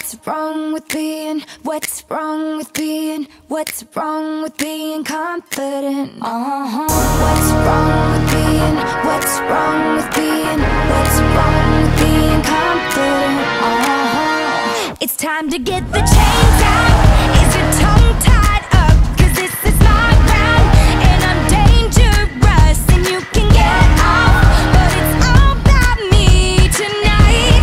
What's wrong with being, what's wrong with being, what's wrong with being confident? What's wrong with being, what's wrong with being, what's wrong with being confident? It's time to get the chains out. Is your tongue tied up? 'Cause this is my ground, and I'm dangerous, and you can get off, but it's all about me tonight.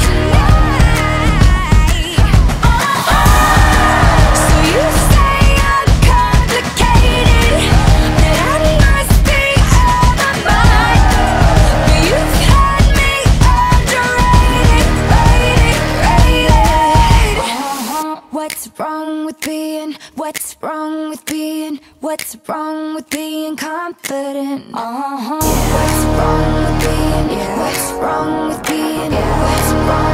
So you say I'm complicated, that I must be out of my mind, but you've had me underrated, rated. What's wrong with being, what's wrong with being, what's wrong with being confident? What's wrong with being, what's wrong with being, what's wrong